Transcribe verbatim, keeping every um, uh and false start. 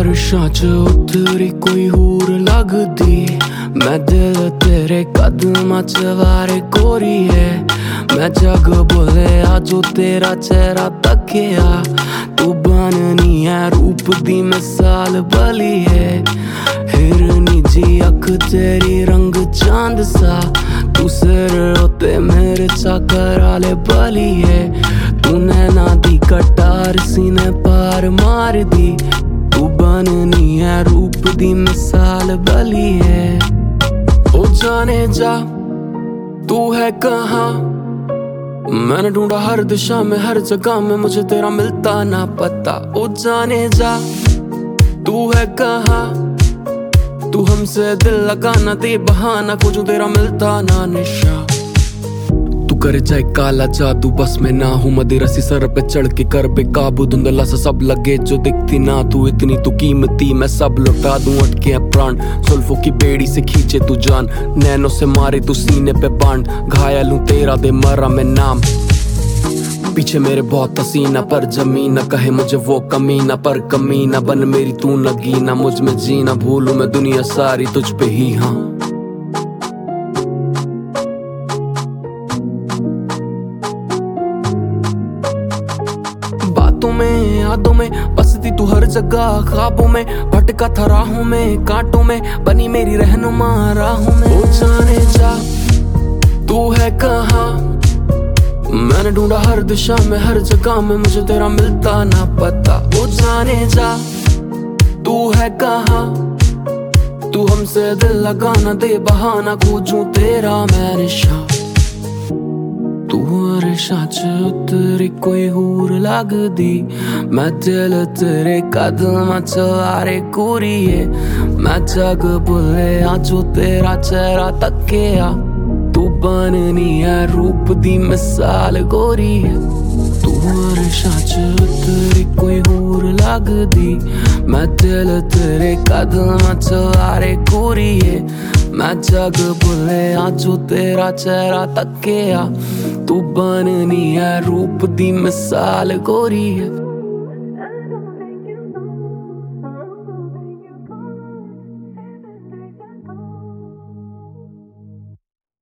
अरशां च उतरी कोई हूर लगदी, मैं दिल तेरे कदमां च वारे गोरीए। मैं जग बोलिया जो तेरा चेहरा तकिया, तू बननी है रूप दी मिसाल बलिए। हिरनी जी अख तेरी रंग चांद सा, तू सिर उत्ते मेरे चाकर आले बलिए। तू नैना दी कटार सीने पार मार दी, तू बननी है रूप दी मिसाल बलिए। ओ जाने जा तू है कहाँ, मैंने ढूंढा हर दिशा में हर जगह में, मुझे तेरा मिलता ना पता। ओ जाने जा तू है कहाँ, तू हमसे दिल लगाना दे बहाना, खोजूं तेरा मिलता ना निशा। तू करे चाहे काला जादू बस में ना हूँ, मदिरसी सर पे चढ़ के कर बेकाबू। धुंधला सा सब लगे जो दिखती ना तू, इतनी तू कीमती मैं सब लुटा दूं। अटके हैं प्राण जुल्फों की बेड़ी से खींचे तू जान, नैनों से मारे तू सीने पे बाण। घायल हूँ तेरा दे मरा मैं नाम, पीछे मेरे बहुत हसीना पर जमीना। कहे मुझे वो कमीना पर कमीना, बन मेरी तू नगीना। मुझ में जीना भूलूं मैं दुनिया सारी तुझ पे ही। हाँ बातों में यादों में बसती तू हर जगह, ख्वाबों में भटका था राहों में, कांटों में बनी मेरी रहनुमा राहों में। ओ जाने जा तू है कहाँ, मैंने ढूंढा हर दिशा में हर जगह में, मुझे तेरा मिलता ना पता। ओ जाने जा तू है कहाँ, तू हमसे दिल लगाना दे बहाना, खोजूं तेरा मैं निशा। तू अरशां च उतरी कोई हूर लगदी, मैं दिल तेरे कदमां च वारे गोरीए। मैं जग भुलिया जो तेरा चेहरा तकिया, तू बननी है रूप दी मिसाल गोरी है। तू अरशां च उतरी कोई हूर लगदी, मैं दिल तेरे कदमां च वारे गोरीए। मैं जग भुलिया जो तेरा चेहरा तकिया, तू बननी है रूप दी मिसाल गोरी है।